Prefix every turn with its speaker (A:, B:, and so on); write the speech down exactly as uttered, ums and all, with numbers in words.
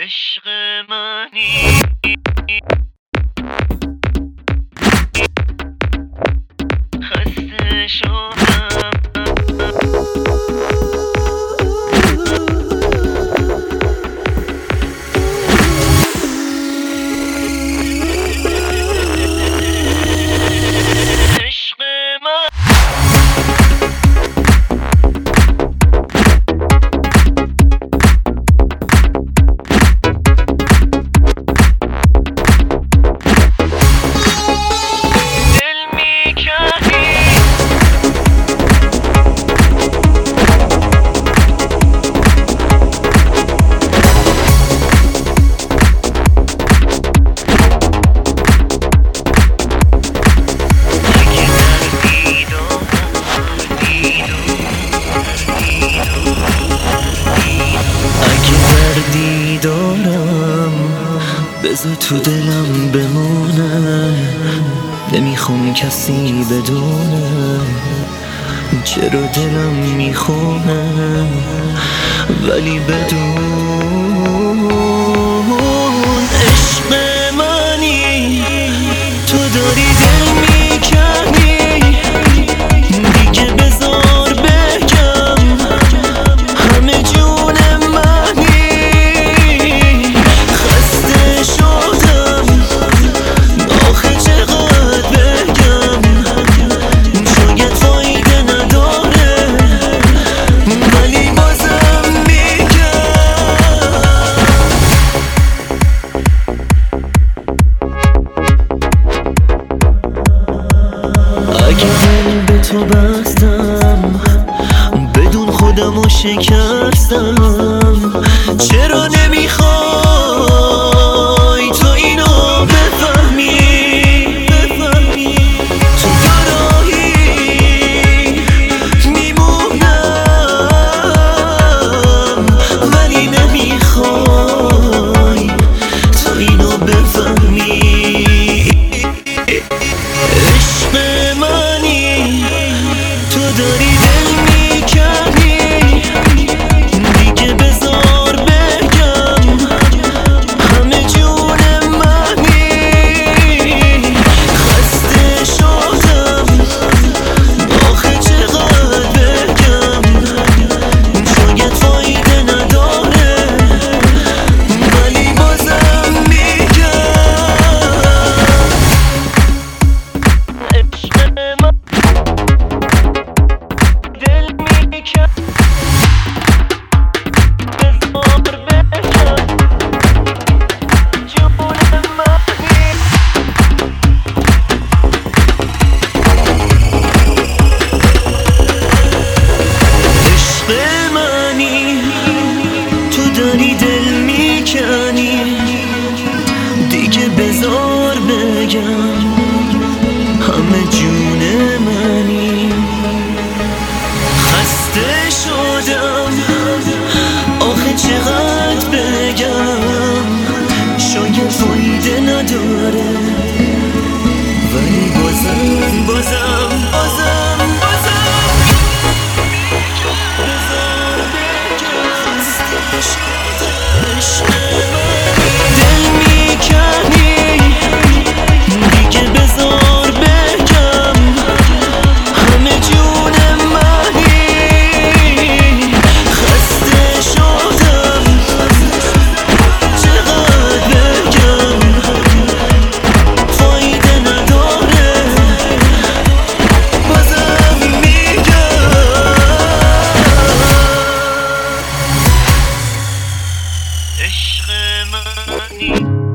A: عشق منی خسته شدم
B: دارم بذار تو دلم بمونه، نمیخوام کسی بدونه چرا دلم میخونه، ولی بدون عشق منی تو داری دل میکنی، دیگه بذار بگم همه جون به تو بستم بدون خودم و شکستم، چرا نمیخوای تو اینو بفهمی؟ تو گناهی میمونم ولی نمیخوای تو اینو بفهمی. عشق منی تو داری دل میکنی، دیگه بذار بگم همه جون منی خسته شدم، آخه چقدر بگم شاید فایده نداره ولی بازم میگم عشق من دل میکن بذار بگم جون منی. عشق منی تو داری دل میکنی، دیگه بذار بگم همه جون منی خسته شدم، آخه چقدر بگم شاید فایده نداره ولی بازم بازم بازم بازم بذار بگم خسته شدم. عشق منی دل میکنی، دیگه بذار بگم همه جون منی خسته شدم، چقدر بگم فایده نداره بازم میگم
A: عشق منی